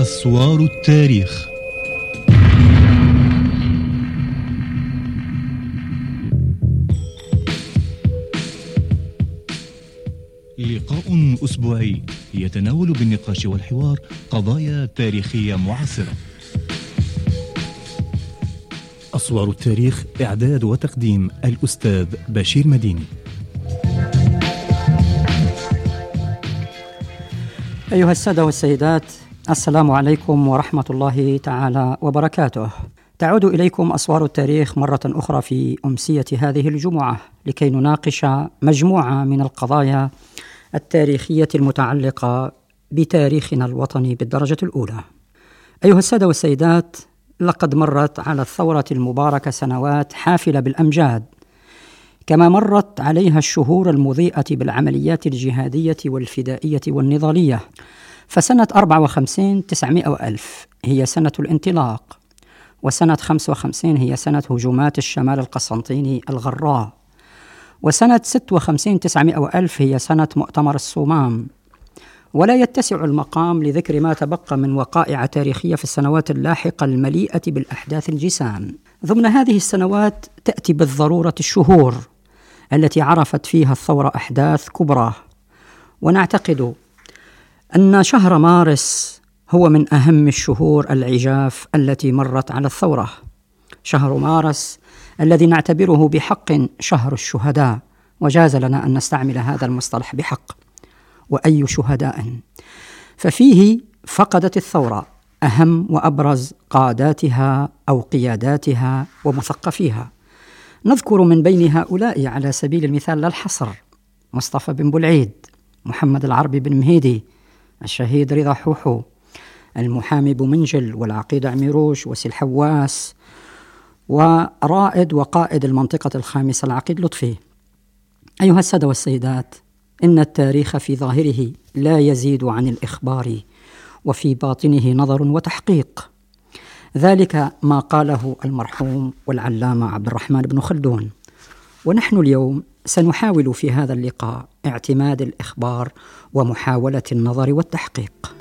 أسوار التاريخ. لقاء أسبوعي يتناول بالنقاش والحوار قضايا تاريخية معاصرة. أسوار التاريخ، إعداد وتقديم الأستاذ بشير مديني. أيها السادة والسيدات، السلام عليكم ورحمة الله تعالى وبركاته. تعود إليكم أسوار التاريخ مرة أخرى في أمسية هذه الجمعة لكي نناقش مجموعة من القضايا التاريخية المتعلقة بتاريخنا الوطني بالدرجة الأولى. أيها السادة والسيدات، لقد مرت على الثورة المباركة سنوات حافلة بالأمجاد، كما مرت عليها الشهور المضيئة بالعمليات الجهادية والفدائية والنضالية. فسنة 54 900 ألف هي سنة الانطلاق، وسنة 55 هي سنة هجومات الشمال القسنطيني الغراء، وسنة 56 900 ألف هي سنة مؤتمر الصومام. ولا يتسع المقام لذكر ما تبقى من وقائع تاريخية في السنوات اللاحقة المليئة بالأحداث الجسام. ضمن هذه السنوات تأتي بالضرورة الشهور التي عرفت فيها الثورة أحداث كبرى، ونعتقد أن شهر مارس هو من أهم الشهور العجاف التي مرت على الثورة. شهر مارس الذي نعتبره بحق شهر الشهداء، وجاز لنا أن نستعمل هذا المصطلح بحق. وأي شهداء؟ ففيه فقدت الثورة أهم وأبرز قاداتها أو قياداتها ومثقفيها. نذكر من بين هؤلاء على سبيل المثال لا الحصر مصطفى بن بلعيد، محمد العربي بن مهيدي، الشهيد رضا حوحو، المحامي بومنجل، والعقيد عميروش، وسي الحواس، ورائد وقائد المنطقة الخامسة العقيد لطفي. أيها السادة والسيدات، إن التاريخ في ظاهره لا يزيد عن الإخبار، وفي باطنه نظر وتحقيق. ذلك ما قاله المرحوم والعلامة عبد الرحمن بن خلدون. ونحن اليوم سنحاول في هذا اللقاء اعتماد الإخبار ومحاولة النظر والتحقيق.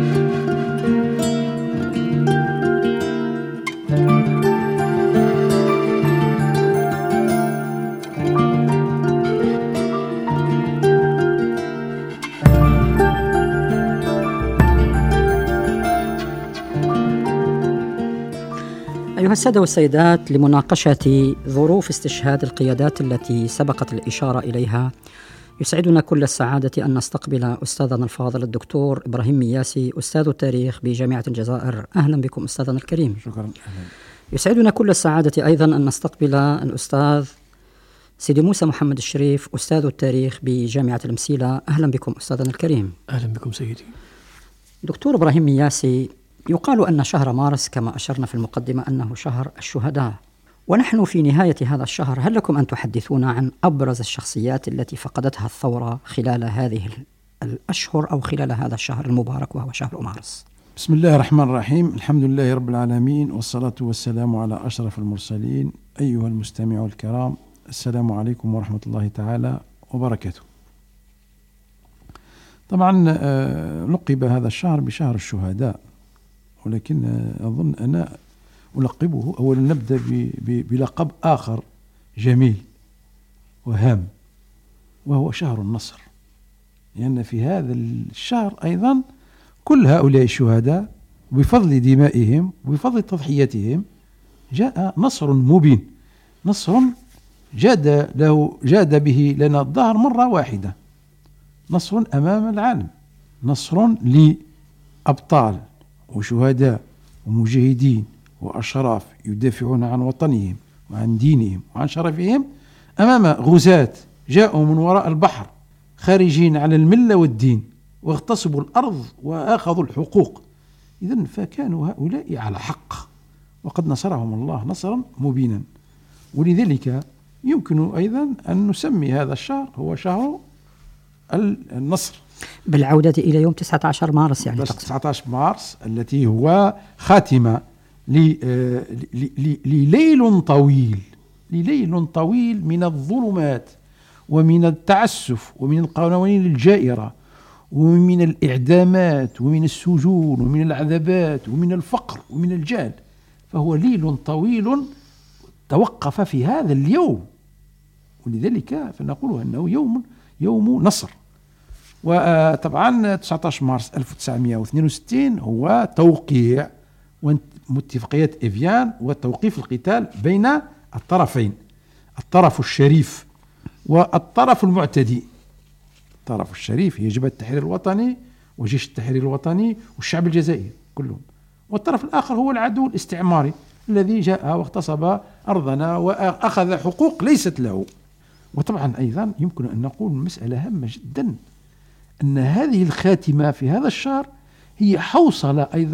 أيها السادة والسيدات، لمناقشة ظروف استشهاد القيادات التي سبقت الإشارة إليها، يسعدنا كل السعادة أن نستقبل أستاذنا الفاضل الدكتور إبراهيم مياسي، أستاذ التاريخ بجامعة الجزائر. أهلا بكم أستاذنا الكريم. شكرا. يسعدنا كل السعادة أيضا أن نستقبل الأستاذ سيدي موسى محمد الشريف، أستاذ التاريخ بجامعة المسيلة. أهلا بكم أستاذنا الكريم. أهلا بكم سيدي. دكتور إبراهيم مياسي، يقال أن شهر مارس كما أشرنا في المقدمة أنه شهر الشهداء، ونحن في نهاية هذا الشهر. هل لكم أن تحدثونا عن أبرز الشخصيات التي فقدتها الثورة خلال هذه الأشهر أو خلال هذا الشهر المبارك وهو شهر مارس؟ بسم الله الرحمن الرحيم، الحمد لله رب العالمين، والصلاة والسلام على أشرف المرسلين. أيها المستمعون الكرام، السلام عليكم ورحمة الله تعالى وبركاته. طبعا لقب هذا الشهر بشهر الشهداء، ولكن أظن أنا ألقبه أولا. نبدأ بلقب آخر جميل وهام، وهو شهر النصر، لأن في هذا الشهر أيضا كل هؤلاء الشهداء بفضل دمائهم وبفضل تضحياتهم جاء نصر مبين، نصر جاد به لنا الظهر مرة واحدة، نصر أمام العالم، نصر لأبطال وشهداء ومجاهدين وأشراف يدافعون عن وطنهم وعن دينهم وعن شرفهم أمام غزاة جاءوا من وراء البحر خارجين على الملة والدين، واغتصبوا الأرض وأخذوا الحقوق. إذن فكانوا هؤلاء على حق، وقد نصرهم الله نصرا مبينا. ولذلك يمكن أيضا أن نسمي هذا الشهر هو شهر النصر، بالعودة إلى يوم 19 مارس. يعني 19 مارس التي هو خاتمة لليل طويل من الظلمات ومن التعسف ومن القوانين الجائرة ومن الإعدامات ومن السجون ومن العذابات ومن الفقر ومن الجهل، فهو ليل طويل توقف في هذا اليوم، ولذلك فنقول أنه يوم نصر. وطبعا 19 مارس 1962 هو توقيع واتفاقية إيفيان وتوقيف القتال بين الطرفين، الطرف الشريف والطرف المعتدي. الطرف الشريف هي جبهة التحرير الوطني وجيش التحرير الوطني والشعب الجزائري كلهم، والطرف الآخر هو العدو الاستعماري الذي جاء واغتصب أرضنا وأخذ حقوق ليست له. وطبعا أيضا يمكن أن نقول مسألة هامة جدا، أن هذه الخاتمة في هذا الشهر هي حوصلة أيضا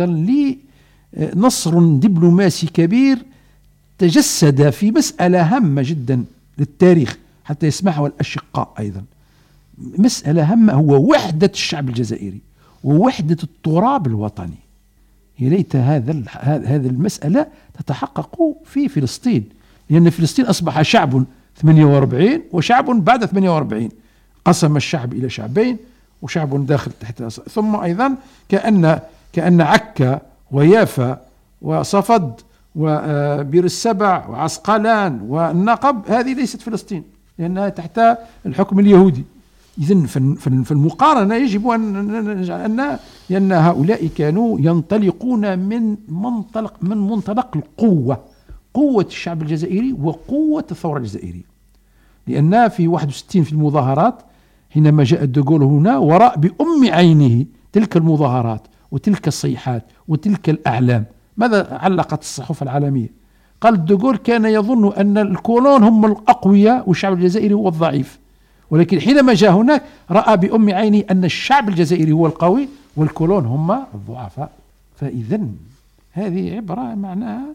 لنصر دبلوماسي كبير تجسد في مسألة هامة جدا للتاريخ حتى يسمعها الأشقاء أيضا. مسألة هامة هو وحدة الشعب الجزائري ووحدة التراب الوطني. يا ليت هذه المسألة تتحقق في فلسطين، لأن فلسطين أصبح شعب 48 وشعب بعد 48، قسم الشعب إلى شعبين وشعب داخل تحت ثم أيضا كأن عكا ويافا وصفد وبير السبع وعسقلان والنقب هذه ليست فلسطين لأنها تحت الحكم اليهودي. إذن في المقارنة يجب أن لأن هؤلاء كانوا ينطلقون من منطلق القوة، قوة الشعب الجزائري وقوة الثورة الجزائرية. لأن في 61 في المظاهرات حينما جاء دوغول هنا وراء بأم عينه تلك المظاهرات وتلك الصيحات وتلك الأعلام، ماذا علقت الصحف العالمية؟ قال دوغول كان يظن أن الكولون هم الأقوياء والشعب الجزائري هو الضعيف، ولكن حينما جاء هناك رأى بأم عينه أن الشعب الجزائري هو القوي والكولون هم الضعفاء. فإذن هذه عبارة معناها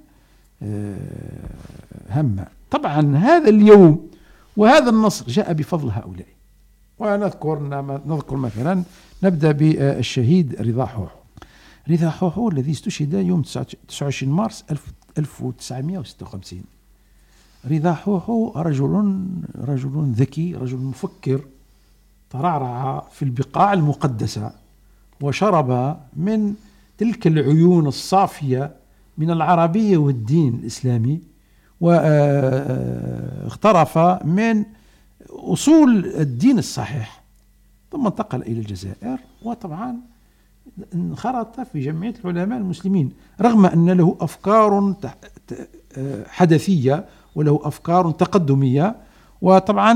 هامة. طبعا هذا اليوم وهذا النصر جاء بفضل هؤلاء. ونذكر مثلا نبدأ بالشهيد رضا حوحو. رضا حوحو الذي استشهد يوم 29 مارس 1956. رضا حوحو رجل ذكي، رجل مفكر، ترعرع في البقاع المقدسة وشرب من تلك العيون الصافية من العربية والدين الإسلامي، واغترف من أصول الدين الصحيح، ثم انتقل إلى الجزائر وطبعا انخرط في جمعية العلماء المسلمين، رغم أن له أفكار حدثية وله أفكار تقدمية. وطبعا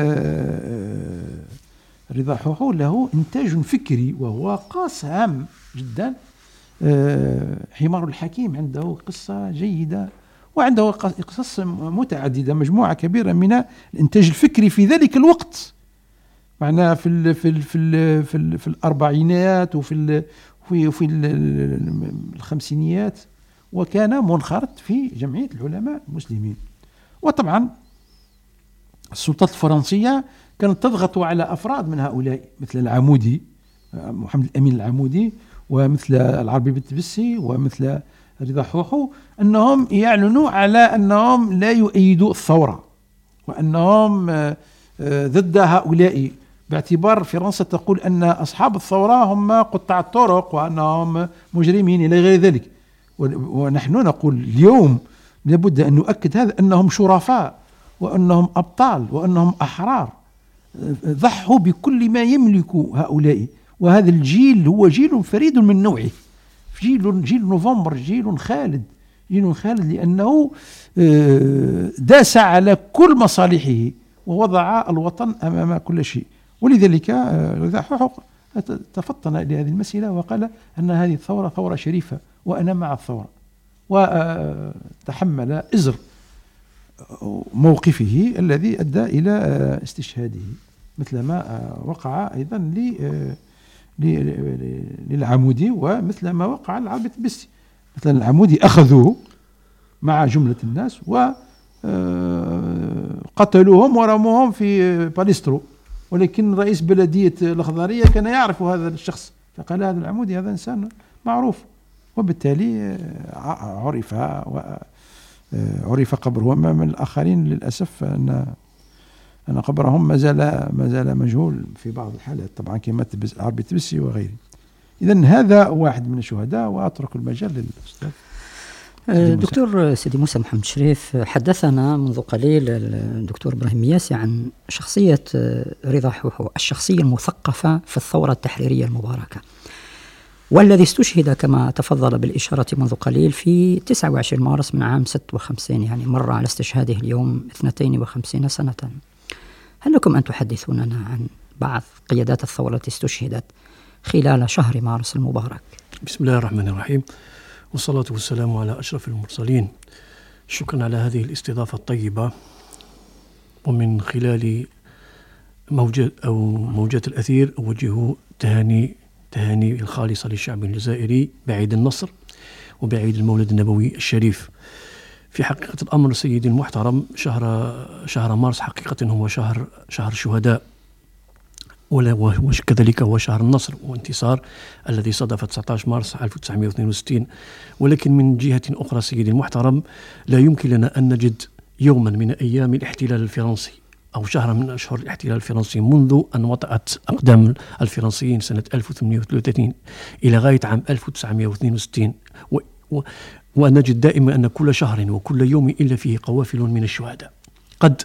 رضا حوحو له إنتاج فكري وهو قاص هام جدا. حمار الحكيم عنده قصة جيدة وعنده قصص متعددة، مجموعة كبيرة من الإنتاج الفكري في ذلك الوقت، معناه في الأربعينات وفي الخمسينيات، وكان منخرط في جمعية العلماء المسلمين. وطبعا السلطات الفرنسية كانت تضغط على أفراد من هؤلاء مثل العمودي، محمد الأمين العمودي، ومثل العربي بالتبسي، ومثل رضا حوحو، أنهم يعلنوا على أنهم لا يؤيدوا الثورة وأنهم ضد هؤلاء، باعتبار فرنسا تقول أن أصحاب الثورة هم قطاع الطرق وأنهم مجرمين إلى غير ذلك. ونحن نقول اليوم لابد أن نؤكد هذا، أنهم شرفاء وأنهم أبطال وأنهم أحرار، ضحوا بكل ما يملك هؤلاء. وهذا الجيل هو جيل فريد من نوعه، جيل نوفمبر، جيل خالد لأنه داس على كل مصالحه ووضع الوطن أمام كل شيء. ولذلك رضا حوحو تفطن لهذه المسألة وقال أن هذه الثورة ثورة شريفة وأنا مع الثورة، وتحمل إزر موقفه الذي أدى إلى استشهاده، مثل ما وقع أيضا للعمودي ومثل ما وقع للعربي التبسي. مثلا العمودي أخذوه مع جملة الناس وقتلوهم ورموهم في باليسترو، ولكن رئيس بلدية الأخضرية كان يعرف هذا الشخص، فقال هذا العمودي هذا إنسان معروف، وبالتالي عرف قبره. وما من الآخرين للأسف أن أن قبرهم ما زال مجهول في بعض الحالات، طبعا كما عربي تبسي وغيره. إذن هذا واحد من الشهداء، وأترك المجال للأستاذ دكتور سيدي موسى محمد شريف. حدثنا منذ قليل الدكتور إبراهيم مياسي عن شخصية رضا حوحو، الشخصية المثقفة في الثورة التحريرية المباركة، والذي استشهد كما تفضل بالإشارة منذ قليل في 29 مارس من عام 56، يعني مر على استشهاده اليوم 52 سنة. هل لكم أن تحدثوننا عن بعض قيادات الثورة التي استشهدت خلال شهر مارس المبارك؟ بسم الله الرحمن الرحيم، والصلاة والسلام على أشرف المرسلين. شكرا على هذه الاستضافة الطيبة. ومن خلال موجات الأثير أوجه تهاني الخالصة للشعب الجزائري بعيد النصر وبعيد المولد النبوي الشريف. في حقيقة الأمر سيدي المحترم، شهر مارس حقيقة هو شهر شهداء، وكذلك هو شهر النصر والانتصار الذي صادف 19 مارس 1962. ولكن من جهة أخرى سيدي المحترم، لا يمكن لنا أن نجد يوما من أيام الاحتلال الفرنسي أو شهر من أشهر الاحتلال الفرنسي منذ أن وطأت أقدام الفرنسيين سنة 1833 إلى غاية عام 1962، ونجد دائما أن كل شهر وكل يوم إلا فيه قوافل من الشهداء. قد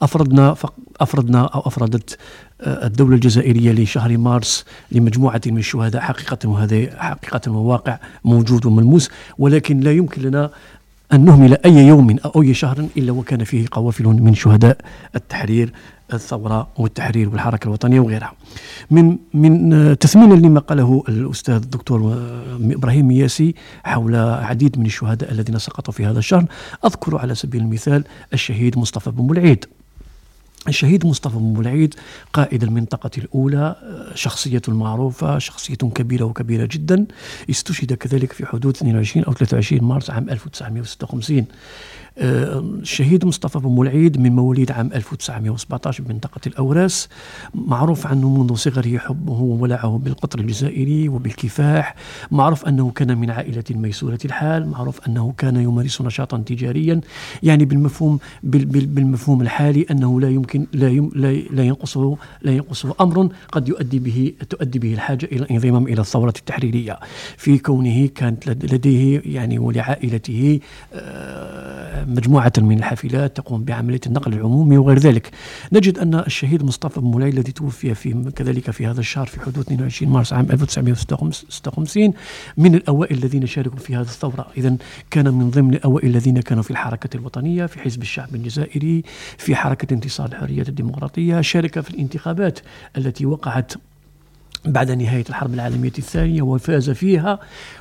أفردت الدولة الجزائرية لشهر مارس لمجموعة من الشهداء حقيقة، وهذا حقيقة وواقع موجود وملموس، ولكن لا يمكن لنا أن نهمل أي يوم أو أي شهر إلا وكان فيه قوافل من شهداء التحرير، الثورة والتحرير والحركة الوطنية وغيرها. من تثمينا لما قاله الأستاذ الدكتور إبراهيم مياسي حول عديد من الشهداء الذين سقطوا في هذا الشهر، أذكر على سبيل المثال الشهيد مصطفى بن بلعيد. الشهيد مصطفى بن بلعيد قائد المنطقة الأولى، شخصية معروفة، شخصية كبيرة جدا، استشهد كذلك في حدود 22 أو 23 مارس عام 1956. الشهيد مصطفى بن بلعيد من مواليد عام 1917 بمنطقة الأوراس، معروف عنه منذ صغره حبه وولعه بالقطر الجزائري وبالكفاح، معروف أنه كان من عائلة ميسورة الحال، معروف أنه كان يمارس نشاطا تجاريا، يعني بالمفهوم الحالي أنه لا ينقصه أمر قد تؤدي به الحاجة إلى الانضمام إلى الثورة التحريرية، في كونه كانت لديه يعني ولعائلته مجموعة من الحافلات تقوم بعملية النقل العمومي وغير ذلك. نجد أن الشهيد مصطفى بن بلعيد الذي توفي كذلك في هذا الشهر في حدود 22 مارس عام 1956 من الأوائل الذين شاركوا في هذه الثورة. إذن كان من ضمن الأوائل الذين كانوا في الحركة الوطنية، في حزب الشعب الجزائري، في حركة انتصار الحرية الديمقراطية، شارك في الانتخابات التي وقعت بعد نهاية الحرب العالمية الثانية وفاز فيها،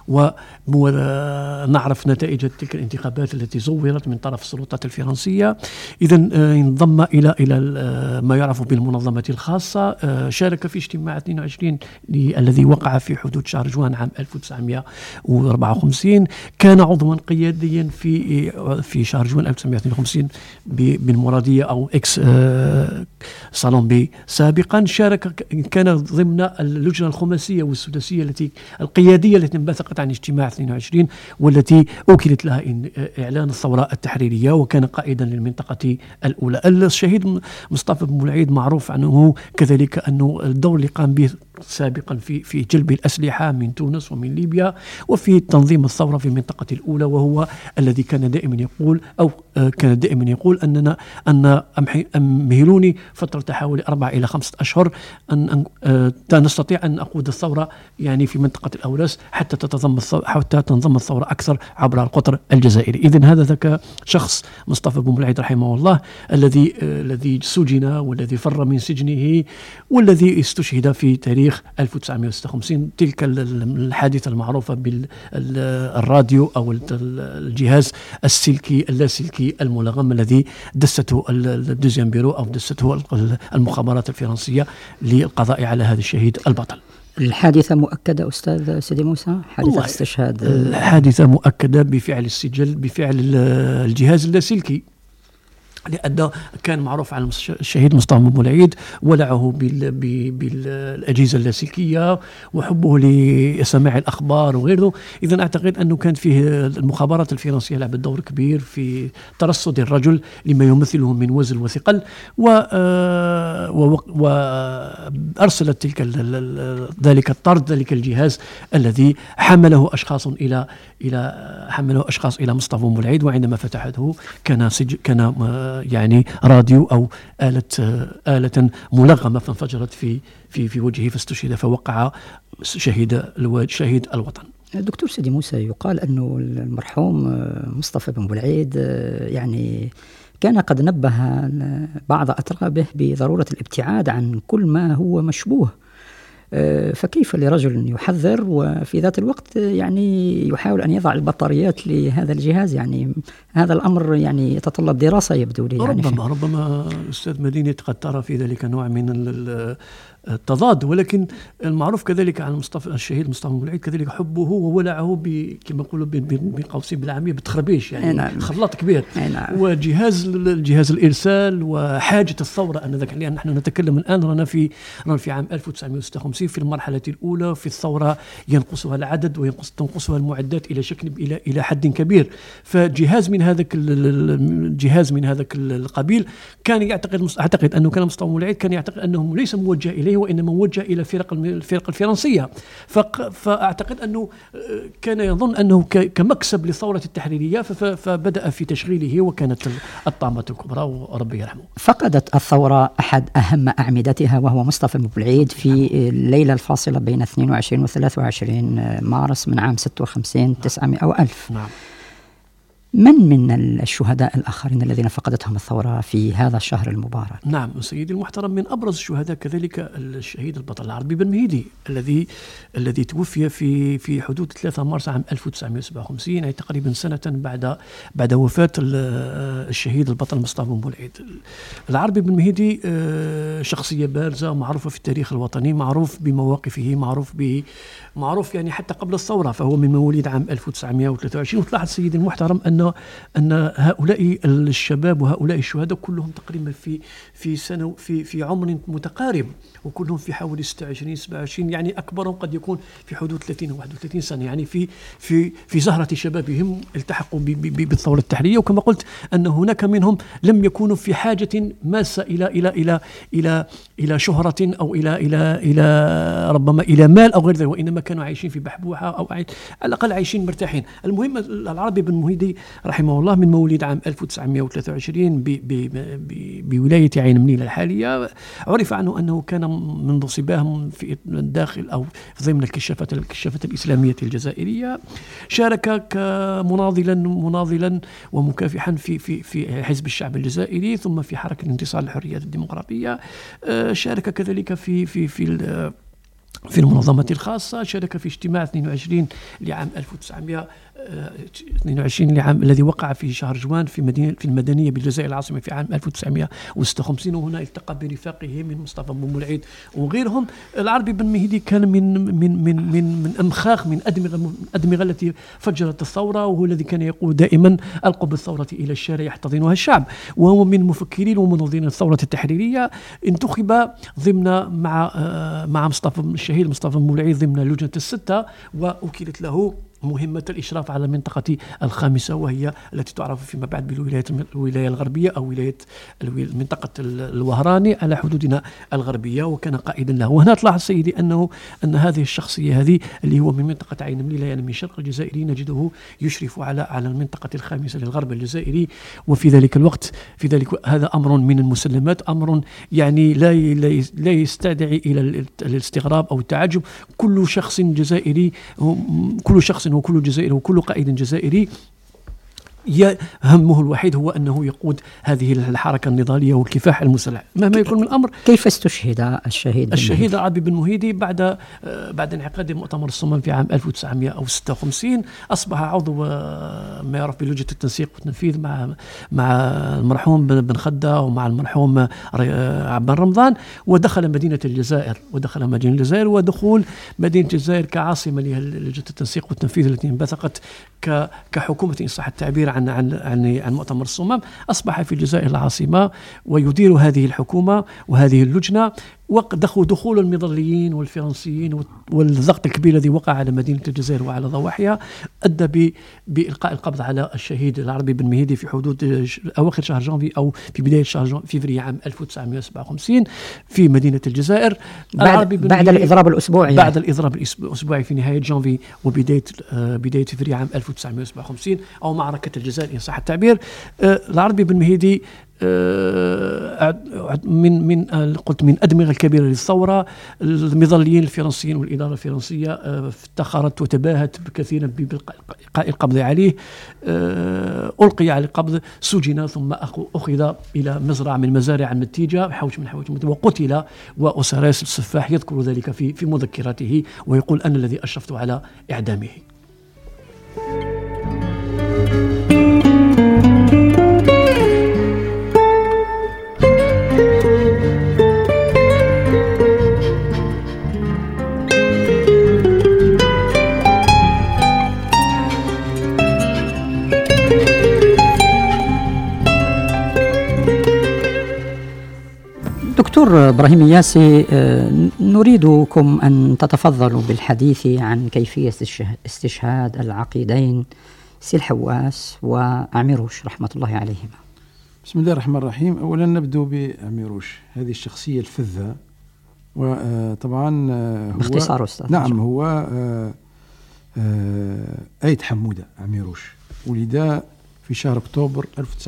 ونعرف نتائج تلك الانتخابات التي زورت من طرف السلطات الفرنسية. إذن انضم إلى ما يعرف بالمنظمة الخاصة، شارك في اجتماع 22 الذي وقع في حدود شهر جوان عام 1954، كان عضوا قياديا في شهر جوان 1952 بالمرادية أو إكس صالون بي سابقا. شارك، كان ضمن اللجنة الخماسية والسداسية القيادية التي انبثقت عن اجتماع 22 والتي أوكلت لها إعلان الثورة التحريرية، وكان قائدا للمنطقة الأولى. الشهيد مصطفى بن بلعيد معروف عنه كذلك أنه الدور اللي قام به سابقا في جلب الأسلحة من تونس ومن ليبيا وفي تنظيم الثورة في المنطقة الأولى، وهو الذي كان دائما يقول أن أمهلوني فترة حوالي 4 إلى 5 أشهر أن نستطيع أن نقود الثورة يعني في منطقة الأوراس حتى تنضم الثورة أكثر عبر القطر الجزائري. إذن هذا ذاك شخص مصطفى بن بلعيد رحمه الله الذي سجن والذي فر من سجنه والذي استشهد في تاريخ 1956. تلك الحادثة المعروفة بالراديو أو الجهاز السلكي اللاسلكي الملغم الذي دسته الدوزيام بيرو أو دسته المخابرات الفرنسية للقضاء على هذا الشهيد البطل. الحادثة مؤكدة أستاذ سيدي موسى، حادثة استشهاد؟ الحادثة مؤكدة بفعل السجل، بفعل الجهاز اللاسلكي لأن كان معروف عن الشهيد مصطفى بن بولعيد ولعه بالأجهزة اللاسلكية وحبه لسماع الأخبار وغيره. إذن أعتقد أنه كان فيه المخابرات الفرنسية لعبت دور كبير في ترصد الرجل لما يمثله من وزن وثقل، وأرسلت ذلك الطرد، ذلك الجهاز الذي حمله أشخاص إلى مصطفى بن بولعيد، وعندما فتحته كان يعني راديو أو آلة ملغمة فانفجرت في وجهه فاستشهد، فوقع شهيد الوطن. دكتور سيدي موسى، يقال أنه المرحوم مصطفى بن بولعيد يعني كان قد نبه بعض أترابه بضرورة الابتعاد عن كل ما هو مشبوه، فكيف لرجل يحذر وفي ذات الوقت يعني يحاول أن يضع البطاريات لهذا الجهاز؟ يعني هذا الأمر يعني يتطلب دراسة يبدو لي. يعني ربما أستاذ مدينة قد ترى في ذلك نوع من التضاد، ولكن المعروف كذلك عن الشهيد مصطفى بن بولعيد كذلك حبه وولعه كما يقولوا بين قوسين بالعامية بالتخربيش، يعني نعم. خلاط كبير. نعم. وجهاز الإرسال وحاجة الثورة أنذاك، لأن نحن نتكلم الآن رانا في عام 1956 في المرحلة الأولى في الثورة، ينقصها العدد وتنقصها المعدات إلى حد كبير. فجهاز من هذاك القبيل كان أعتقد أنه كان مصطفى بن بولعيد كان يعتقد أنه ليس موجه إليه وإنما موجه إلى الفرق الفرنسية، فأعتقد أنه كان يظن أنه كمكسب للثورة التحريرية، فبدأ في تشغيله، وكانت الطامة الكبرى وربي يرحمه. فقدت الثورة أحد أهم أعمدتها وهو مصطفى بن بولعيد في الليلة الفاصلة بين 22 و 23 مارس من عام 56 900 أو 1000. نعم. من الشهداء الآخرين الذين فقدتهم الثورة في هذا الشهر المبارك؟ نعم سيدي المحترم، من أبرز الشهداء كذلك الشهيد البطل العربي بن مهيدي الذي توفي في حدود 3 مارس عام 1957، يعني تقريبا سنة بعد وفاة الشهيد البطل مصطفى بن بولعيد. العربي بن مهيدي شخصية بارزة، معروفة في التاريخ الوطني، معروف بمواقفه، معروف يعني حتى قبل الثورة، فهو من مواليد عام 1923. وتلاحظ سيدي المحترم أن هؤلاء الشباب وهؤلاء الشهداء كلهم تقريبا في عمر متقارب، وكلهم في حوالي 26 27، يعني أكبرهم قد يكون في حدود 30 و 31 سنة، يعني في زهرة شبابهم التحقوا بالثورة التحريرية. وكما قلت أن هناك منهم لم يكونوا في حاجة ماسة إلى شهرة أو إلى ربما إلى مال أو غير ذلك، وإنما كانوا عايشين في بحبوحة أو على الأقل عايشين مرتاحين. المهم العربي بن مهيدي رحمه الله من مواليد عام 1923 بولاية عين منيل الحالية. عرف عنه أنه كان منذ صباه في الداخل أو ضمن الكشافة الإسلامية الجزائرية. شارك كمناضلا ومكافحا في حزب الشعب الجزائري، ثم في حركة الانتصار للحريات الديمقراطية. شارك كذلك في المنظمة الخاصة، شارك في اجتماع 22 لعام 1922 الذي وقع في شهر جوان في المدنية بالجزائر العاصمة في عام 1956، وهنا التقى برفاقه من مصطفى بن بولعيد وغيرهم. العربي بن مهيدي كان من أمخاخ من أدمغة التي فجرت الثورة، وهو الذي كان يقول دائما ألقوا بالثورة إلى الشارع يحتضنها الشعب، وهو من مفكرين ومنظمين الثورة التحريرية. انتخب مع الشهيد مصطفى بن بولعيد ضمن لجنة الستة، وأكلت له مهمة الإشراف على المنطقة الخامسة، وهي التي تعرف فيما بعد بالولاية الغربية أو منطقة الوهراني على حدودنا الغربية، وكان قائدا له. وهنا تلاحظ سيدي أن هذه الشخصية اللي هو من منطقة عين منيل، يعني من شرق الجزائر، نجده يشرف على المنطقة الخامسة للغرب الجزائري. وفي ذلك الوقت هذا أمر من المسلمات، أمر يعني لا يستدعي إلى الاستغراب أو التعجب. كل شخص جزائري وكل جزائري وكل قائد جزائري همه الوحيد هو أنه يقود هذه الحركة النضالية والكفاح المسلح مهما يكون من الأمر. كيف استشهد الشهيد العربي بن مهيدي بعد انعقاد مؤتمر الصمام في عام 1956؟ أصبح عضو ما يعرف بلجنة التنسيق والتنفيذ مع المرحوم بن خدة ومع المرحوم عبان رمضان، ودخل مدينة الجزائر. ودخول مدينة الجزائر كعاصمة للجنة التنسيق والتنفيذ التي انبثقت كحكومة إن صح التعبير عن مؤتمر الصمام، أصبح في الجزائر العاصمة ويدير هذه الحكومة وهذه اللجنة. دخول المظليين والفرنسيين والضغط الكبير الذي وقع على مدينة الجزائر وعلى ضواحيها أدى بإلقاء القبض على الشهيد العربي بن مهيدي في حدود أواخر شهر جانفي أو في بداية شهر فبراير عام 1957 في مدينة الجزائر. بعد الإضراب الأسبوعي، بعد الإضراب الأسبوعي في نهاية جانفي وبداية فبراير عام 1957 أو معركة الجزائر إن صح التعبير. العربي بن مهيدي من أدمغة الكبيرة للثورة. المظليين الفرنسيين والإدارة الفرنسية افتخرت وتباهت كثيرا بإلقاء القبض عليه. ألقي على القبض، سجن، ثم أخذ إلى مزرعة من مزارع النتيجة حوش وقتل. وأسراس السفاح يذكر ذلك في مذكراته ويقول أنا الذي أشرفت على إعدامه. دكتور إبراهيم إياسي، نريدكم أن تتفضلوا بالحديث عن كيفية استشهاد العقيدين سي الحواس وعميروش رحمة الله عليهما. بسم الله الرحمن الرحيم. أولا نبدأ بعميروش، هذه الشخصية الفذة، وطبعا هو باختصار أستاذ. نعم، هو أيد حمودة عميروش، ولد في شهر أكتوبر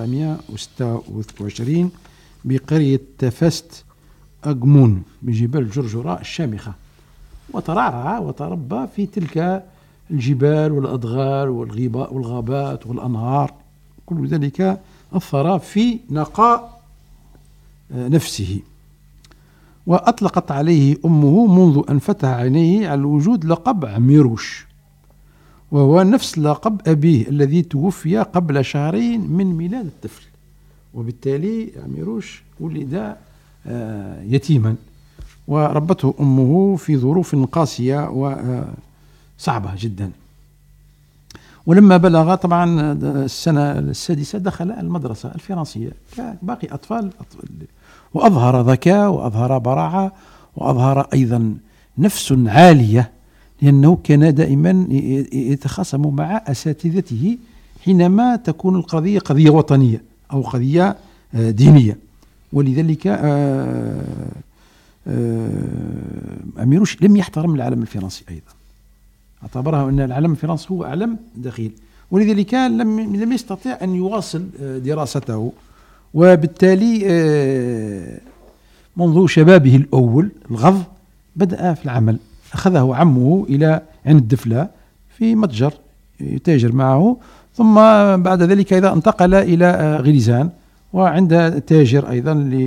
1926 بقرية تفست أقمون بجبال جرجراء الشامخة، وترعرع وتربى في تلك الجبال والأدغال والغابات والأنهار. كل ذلك أثر في نقاء نفسه. وأطلقت عليه أمه منذ أن فتح عينيه على الوجود لقب عميروش، وهو نفس لقب أبيه الذي توفي قبل شهرين من ميلاد الطفل، وبالتالي عميروش ولد يتيما، وربته أمه في ظروف قاسية وصعبة جدا. ولما بلغ طبعا السنة السادسة دخل المدرسة الفرنسية كباقي أطفال، وأظهر ذكاء وأظهر براعة وأظهر أيضا نفس عالية، لأنه كان دائما يتخاصم مع أساتذته حينما تكون القضية قضية وطنية أو قضية دينية. ولذلك عميروش لم يحترم العلم الفرنسي أيضا، اعتبره أن العلم الفرنسي هو علم دخيل، ولذلك لم يستطيع أن يواصل دراسته. وبالتالي منذ شبابه الأول الغض بدأ في العمل. أخذه عمه إلى عين الدفلة في متجر يتاجر معه، ثم بعد ذلك أيضا انتقل إلى غليزان، وعند تاجر أيضا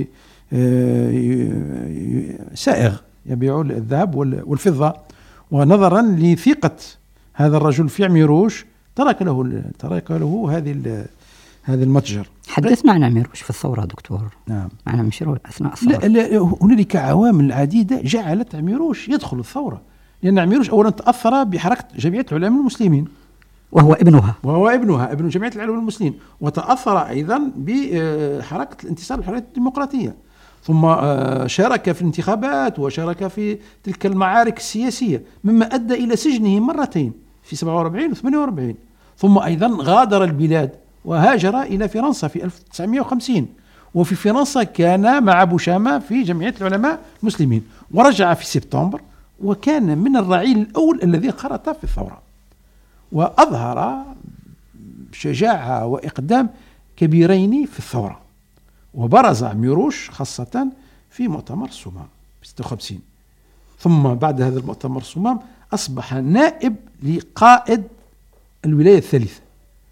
سائغ يبيع الذهب والفضة. ونظرا لثقة هذا الرجل في عميروش ترك له هذا المتجر. حدثنا عن عميروش في الثورة دكتور. نعم، عن عميروش أثناء الثورة. لا، هنالك عوامل عديدة جعلت عميروش يدخل الثورة، لأن عميروش أولا تأثر بحركة جمعية العلماء المسلمين، وهو ابنها ابن جمعية العلماء المسلمين، وتأثر أيضا بحركة الانتصار للحرية الديمقراطية، ثم شارك في الانتخابات وشارك في تلك المعارك السياسية، مما أدى إلى سجنه مرتين في 47 و 48. ثم أيضا غادر البلاد وهاجر إلى فرنسا في 1950، وفي فرنسا كان مع بوشامة في جمعية العلماء المسلمين، ورجع في سبتمبر وكان من الرعيل الأول الذي خرط في الثورة، وأظهر شجاعة وإقدام كبيرين في الثورة. وبرز عميروش خاصة في مؤتمر الصمام في 56. ثم بعد هذا المؤتمر الصمام أصبح نائب لقائد الولاية الثالثة،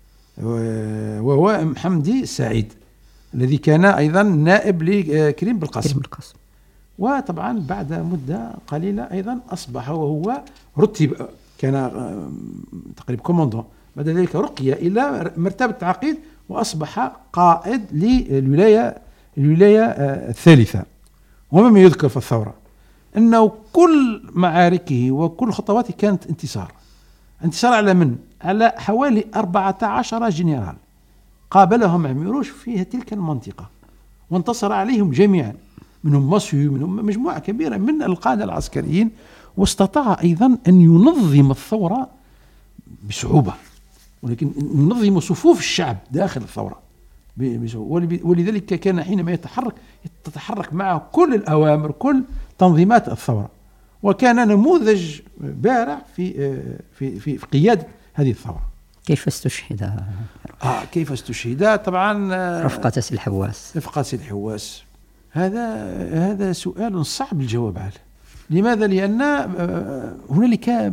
وهو محمدي سعيد الذي كان أيضا نائب لكريم بالقاسم. وطبعا بعد مدة قليلة أيضا أصبح وهو رتب، كان تقريبا كوماندون، بعد ذلك رقي إلى مرتبة العقيد وأصبح قائد للولاية الثالثة. ومما يذكر في الثورة أنه كل معاركه وكل خطواته كانت انتصار على من؟ على حوالي 14 جنرال قابلهم عميروش في تلك المنطقة وانتصر عليهم جميعا، منهم ماسيو، منهم مجموعة كبيرة من القادة العسكريين، واستطاع أيضا أن ينظم الثورة بصعوبة، ولكن ينظم صفوف الشعب داخل الثورة ولذلك كان حينما تتحرك معه كل الأوامر، كل تنظيمات الثورة، وكان نموذج بارع في قيادة هذه الثورة. كيف استشهد؟ كيف استشهد؟ طبعا رفقة الحواس. رفقة الحواس هذا سؤال صعب الجواب عليه. لماذا؟ لأن هنالك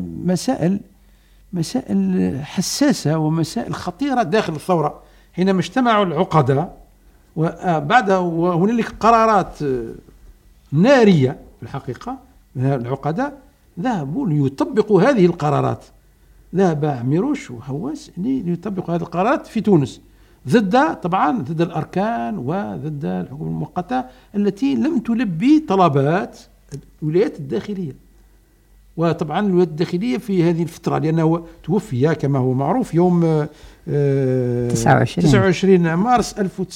مسائل حساسة ومسائل خطيرة داخل الثورة حينما اجتمعوا العقداء، وهنالك قرارات نارية في الحقيقة. العقداء ذهبوا ليطبقوا هذه القرارات، ذهب عميروش وحواس ليطبقوا هذه القرارات في تونس ضد الأركان وضد الحكومة المؤقتة التي لم تلبي طلبات الولايات الداخلية. وطبعا الولايات الداخلية في هذه الفترة، لأنه توفي كما هو معروف يوم 29 مارس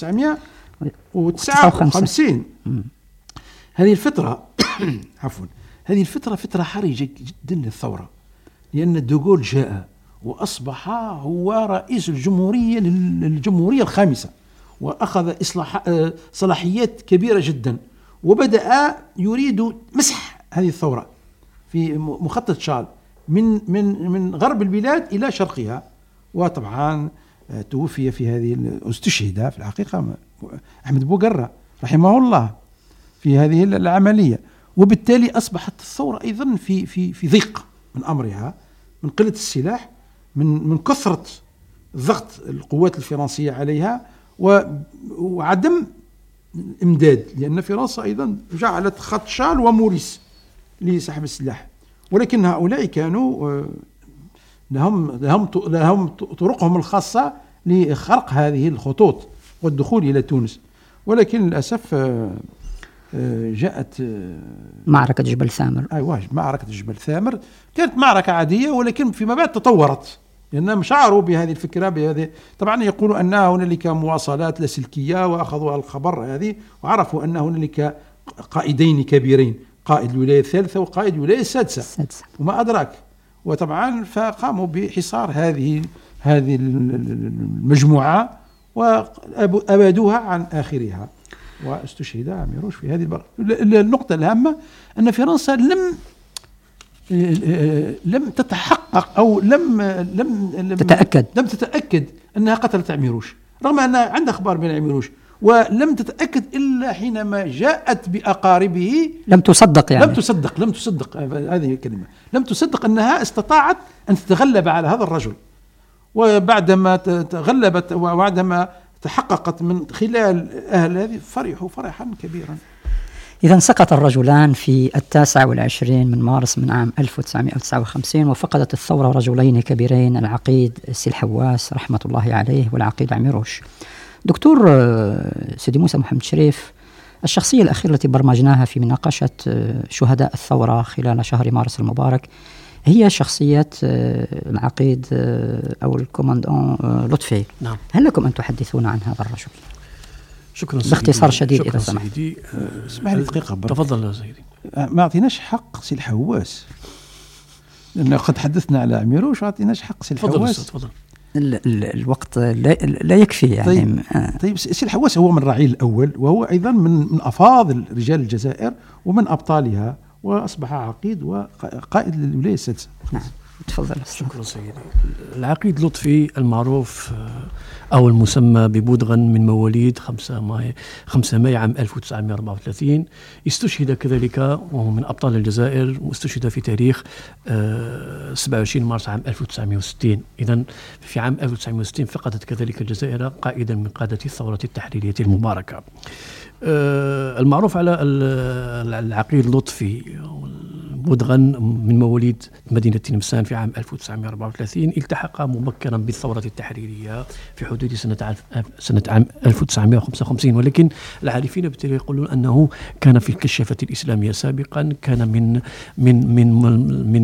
1959. هذه الفترة عفوا، هذه الفترة فترة حرجة جدا للثورة، لأن دوغول جاء وأصبح هو رئيس الجمهورية الخامسة، وأخذ صلاحيات كبيرة جدا، وبدأ يريد مسح هذه الثورة في مخطط شال من غرب البلاد إلى شرقها. وطبعا توفي في استشهد في الحقيقة أحمد بوقرة رحمه الله في هذه العملية، وبالتالي أصبحت الثورة أيضا في ضيق من أمرها، من قلة السلاح، من كثرة ضغط القوات الفرنسية عليها، وعدم إمداد، لأن فرنسا أيضا جعلت خط شال وموريس لسحب السلاح، ولكن هؤلاء كانوا لهم طرقهم الخاصة لخرق هذه الخطوط والدخول إلى تونس. ولكن للأسف جاءت معركة جبل ثامر. أيوة، معركة جبل ثامر كانت معركة عادية، ولكن فيما بعد تطورت، لأنهم شعروا بهذه الفكرة. طبعا يقولوا أن هنالك مواصلات لاسلكية، وأخذوا الخبر هذه وعرفوا أن هنالك قائدين كبيرين، قائد الولاية الثالثة وقائد الولاية السادسة وما أدراك. وطبعا فقاموا بحصار هذه المجموعة وأبادوها عن آخرها، واستشهد عميروش في هذه النقطة الهامة، أن فرنسا لم تتحقق أو لم تتأكد أنها قتلت عميروش، رغم أن عندها أخبار من عميروش، ولم تتأكد إلا حينما جاءت بأقاربه. لم تصدق لم تصدق هذه الكلمة، لم تصدق أنها استطاعت أن تتغلب على هذا الرجل. وبعدما تغلبت وبعدما تحققت من خلال أهل هذه فرحوا فرحا كبيرا. إذا سقط الرجلان في 29 من مارس من عام 1959، وفقدت الثورة رجلين كبيرين، العقيد سي الحواس رحمة الله عليه والعقيد عميروش. دكتور سيدي موسى محمد شريف، الشخصية الأخيرة التي برمجناها في مناقشة شهداء الثورة خلال شهر مارس المبارك هي شخصية العقيد أو الكوماندون لطفي. نعم. هل لكم أن تحدثونا عن هذا الرجل؟ شكرا باختصار شديد إذا سمحت. اسمح لي دقيقة. تفضل يا سيدي. ما أعطيناش حق سي الحواس، لأن قد حدثنا على عميروش، ما أعطيناش حق سي الحواس. تفضل. الوقت لا يكفي يعني. طيب سي الحواس هو من الرعيل الأول، وهو أيضا من أفاضل رجال الجزائر ومن أبطالها، وأصبح عقيد وقائد للولاية السادسة. نعم، تفضل. شكرا سيدي. العقيد لطفي المعروف أو المسمى ببودغن، من مواليد 5 ماي عام 1934، استشهد كذلك وهو من أبطال الجزائر، واستشهد في تاريخ 27 مارس عام 1960. إذن في عام 1960 فقدت كذلك الجزائر قائدا من قادة الثورة التحريرية المباركة. المعروف على العقيد لطفي مدغن من مواليد مدينة تلمسان في عام 1934. التحق مبكرا بالثورة التحريرية في حدود سنة عام 1955، ولكن العارفين بالتاريخ يقولون أنه كان في الكشافة الإسلامية سابقا، كان من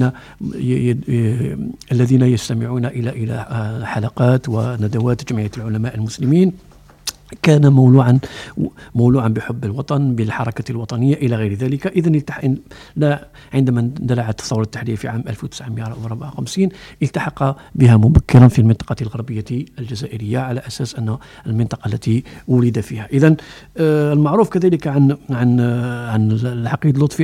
الذين يستمعون إلى حلقات وندوات جمعية العلماء المسلمين، كان مولوعا بحب الوطن، بالحركة الوطنية إلى غير ذلك. إذن عندما اندلعت الثورة التحريرية في عام 1954 التحق بها مبكرا في المنطقة الغربية الجزائرية على أساس أن المنطقة التي ولد فيها. إذن المعروف كذلك عن العقيد لطفي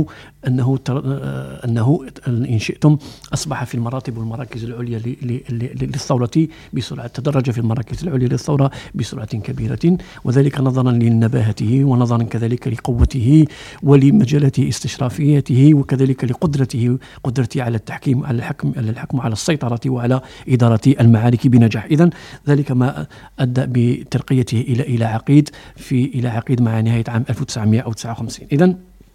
أنه إن شئتم أصبح في المراتب والمراكز العليا للثورة بسرعة، تدرج في المراكز العليا للثورة بسرعة كبيرة، وذلك نظرا لنباهته ونظرا كذلك لقوته ولمجالات استشرافيته وكذلك لقدرته على التحكيم على السيطرة وعلى إدارة المعارك بنجاح. إذن ذلك ما أدى بترقيته إلى عقيد مع نهاية عام 1959. إذن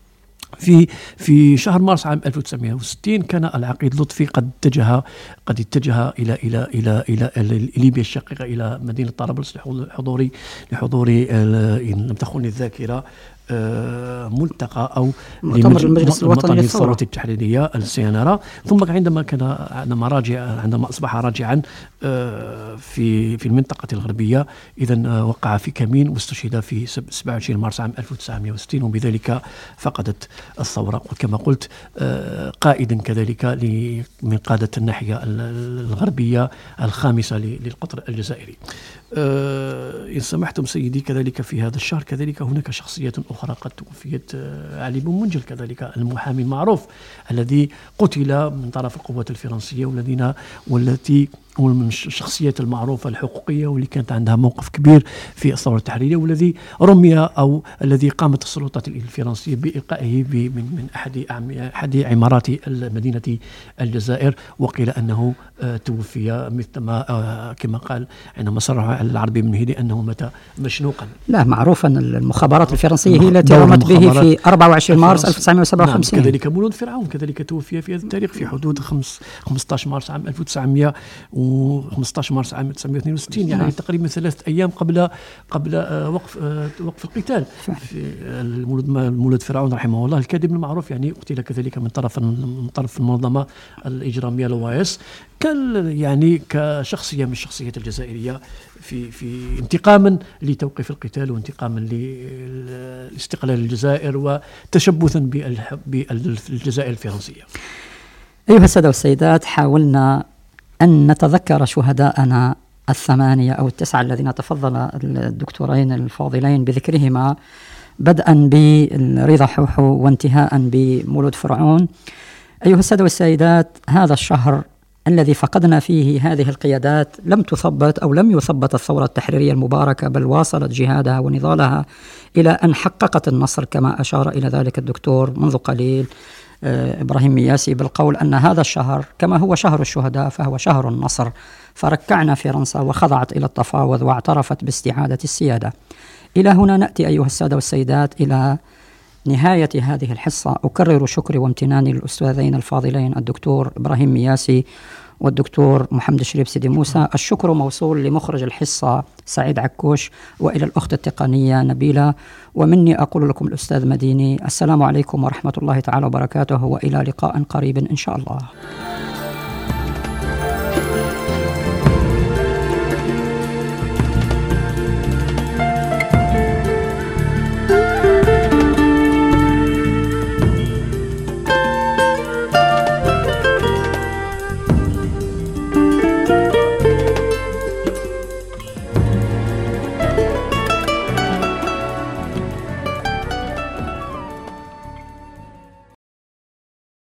في شهر مارس عام 1960 كان العقيد لطفي قد اتجه إلى ليبيا الشقيقة، إلى مدينة طرابلس لحضور إن لم تخني الذاكرة ملتقى أو مؤتمر المجلس الوطني للثورة التحريرية السينارة. ثم عندما أصبح راجعا في المنطقة الغربية، إذن وقع في كمين واستشهد في 27 مارس عام 1960، وبذلك فقدت الثورة وكما قلت قائدا كذلك من قادة الناحية الغربية الخامسة للقطر الجزائري. إن سمحتم سيدي، كذلك في هذا الشهر كذلك هناك شخصية أخرى قد توفيت، علي بن منجل كذلك المحامي المعروف الذي قتل من طرف القوات الفرنسية والتي من الشخصيات المعروفة الحقوقية واللي كانت عندها موقف كبير في الثورة التحريرية، والذي رمي أو الذي قامت السلطات الفرنسية بإلقائه من أحد عمارات مدينة الجزائر، وقيل أنه توفي مثل ما كما قال عندما صرح العربي بن مهدي أنه مات مشنوقا. لا، معروف أن المخابرات الفرنسية هي التي رمت به في 24 مارس 1957. نعم. كذلك مولود فرعون كذلك توفي في هذا التاريخ في حدود 15 مارس عام 1915 مارس عام 1962، يعني تقريبا 3 أيام قبل وقف القتال. المولود فرعون رحمه الله الكاتب المعروف، يعني قتل كذلك من طرف المنظمة الإجرامية الوايس، يعني كشخصية من الشخصيات الجزائرية في انتقاما لتوقيف القتال وانتقاما لاستقلال الجزائر وتشبثا بالجزائر الفرنسية. أيها السادة والسيدات، حاولنا أن نتذكر شهداءنا 8 أو 9 الذين تفضل الدكتورين الفاضلين بذكرهما، بدءا برضا حوحو وانتهاء بمولود فرعون. أيها السادة والسيدات، هذا الشهر الذي فقدنا فيه هذه القيادات لم يثبت الثورة التحريرية المباركة، بل واصلت جهادها ونضالها إلى أن حققت النصر، كما أشار إلى ذلك الدكتور منذ قليل إبراهيم مياسي بالقول أن هذا الشهر كما هو شهر الشهداء فهو شهر النصر، فركعنا فرنسا وخضعت إلى التفاوض واعترفت باستعادة السيادة. إلى هنا نأتي أيها السادة والسيدات إلى نهاية هذه الحصة. أكرر شكري وامتناني للأستاذين الفاضلين الدكتور إبراهيم مياسي والدكتور محمد شريف سيدي موسى. الشكر موصول لمخرج الحصة سعيد عكوش، وإلى الأخت التقنية نبيلة، ومني أقول لكم الأستاذ مديني، السلام عليكم ورحمة الله تعالى وبركاته، وإلى لقاء قريب إن شاء الله.